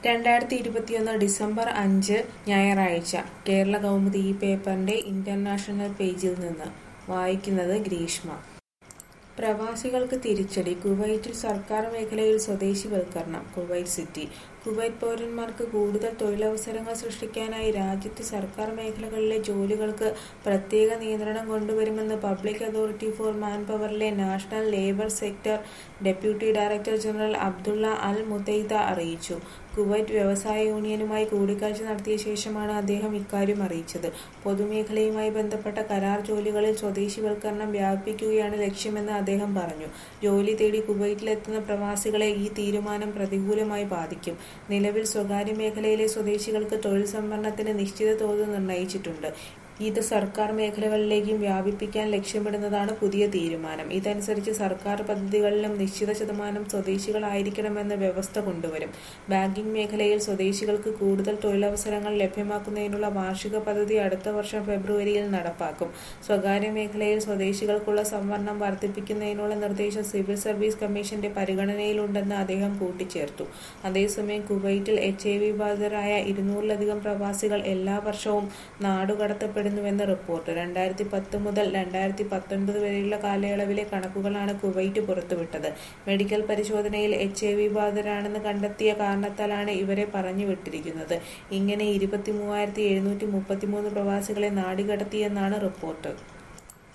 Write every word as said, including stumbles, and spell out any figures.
രണ്ടായിരത്തി ഇരുപത്തിയൊന്ന് ഡിസംബർ അഞ്ച് ഞായറാഴ്ച കേരള കൗമുദി ഈ പേപ്പറിന്റെ ഇന്റർനാഷണൽ പേജിൽ നിന്ന് വായിക്കുന്നത് ഗ്രീഷ്മ. പ്രവാസികൾക്ക് തിരിച്ചടി. കുവൈറ്റിൽ സർക്കാർ മേഖലയിൽ സ്വദേശിവൽക്കരണം. Kuwait city. കുവൈറ്റ് പൗരന്മാർക്ക് കൂടുതൽ തൊഴിലവസരങ്ങൾ സൃഷ്ടിക്കാനായി രാജ്യത്തെ സർക്കാർ മേഖലകളിലെ ജോലികൾക്ക് പ്രത്യേക നിയന്ത്രണം കൊണ്ടുവരുമെന്ന് പബ്ലിക് അതോറിറ്റി ഫോർ മാൻപവറിലെ national labour sector deputy director general Abdullah Al മുതൈദ അറിയിച്ചു. കുവൈറ്റ് വ്യവസായ യൂണിയനുമായി കൂടിക്കാഴ്ച നടത്തിയ ശേഷമാണ് അദ്ദേഹം ഇക്കാര്യം അറിയിച്ചത്. പൊതുമേഖലയുമായി ബന്ധപ്പെട്ട കരാർ ജോലികളിൽ സ്വദേശിവൽക്കരണം വ്യാപിപ്പിക്കുകയാണ് ലക്ഷ്യമെന്ന് അദ്ദേഹം പറഞ്ഞു. ജോലി തേടി കുവൈറ്റിലെത്തുന്ന പ്രവാസികളെ ഈ തീരുമാനം പ്രതികൂലമായി ബാധിക്കും. നിലവിൽ സ്വകാര്യ മേഖലയിലെ സ്വദേശികൾക്ക് തൊഴിൽ സംവരണത്തിന് നിശ്ചിത തോത് നിർണയിച്ചിട്ടുണ്ട്. ഇത് സർക്കാർ മേഖലകളിലേക്കും വ്യാപിപ്പിക്കാൻ ലക്ഷ്യമിടുന്നതാണ് പുതിയ തീരുമാനം. ഇതനുസരിച്ച് സർക്കാർ പദ്ധതികളിലും നിശ്ചിത ശതമാനം സ്വദേശികളായിരിക്കണമെന്ന വ്യവസ്ഥ കൊണ്ടുവരും. ബാങ്കിംഗ് മേഖലയിൽ സ്വദേശികൾക്ക് കൂടുതൽ തൊഴിലവസരങ്ങൾ ലഭ്യമാക്കുന്നതിനുള്ള വാർഷിക പദ്ധതി അടുത്ത വർഷം ഫെബ്രുവരിയിൽ നടപ്പാക്കും. സ്വകാര്യ മേഖലയിൽ സ്വദേശികൾക്കുള്ള സംവരണം വർദ്ധിപ്പിക്കുന്നതിനുള്ള നിർദ്ദേശം സിവിൽ സർവീസ് കമ്മീഷന്റെ പരിഗണനയിലുണ്ടെന്ന് അദ്ദേഹം കൂട്ടിച്ചേർത്തു. അതേസമയം കുവൈറ്റിൽ എച്ച് ഐ വി ബാധിതരായ ഇരുന്നൂറിലധികം പ്രവാസികൾ എല്ലാ വർഷവും നാടുകടത്തപ്പെടും ുവെന്ന് റിപ്പോർട്ട്. രണ്ടായിരത്തി പത്ത് മുതൽ രണ്ടായിരത്തി പത്തൊൻപത് വരെയുള്ള കാലയളവിലെ കണക്കുകളാണ് കുവൈറ്റ് പുറത്തുവിട്ടത്. മെഡിക്കൽ പരിശോധനയിൽ എച്ച് ഐ വി ബാധിതരാണെന്ന് കണ്ടെത്തിയ കാരണത്താലാണ് ഇവരെ പറഞ്ഞുവിട്ടിരിക്കുന്നത്. ഇങ്ങനെ ഇരുപത്തി മൂവായിരത്തി എഴുന്നൂറ്റി മുപ്പത്തിമൂന്ന് പ്രവാസികളെ നാടുകടത്തിയെന്നാണ് റിപ്പോർട്ട്.